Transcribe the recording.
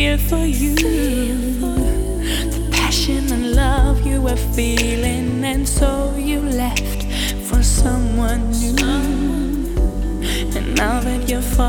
here for you. The passion and love you were feeling, and so you left for someone new. And now that you're far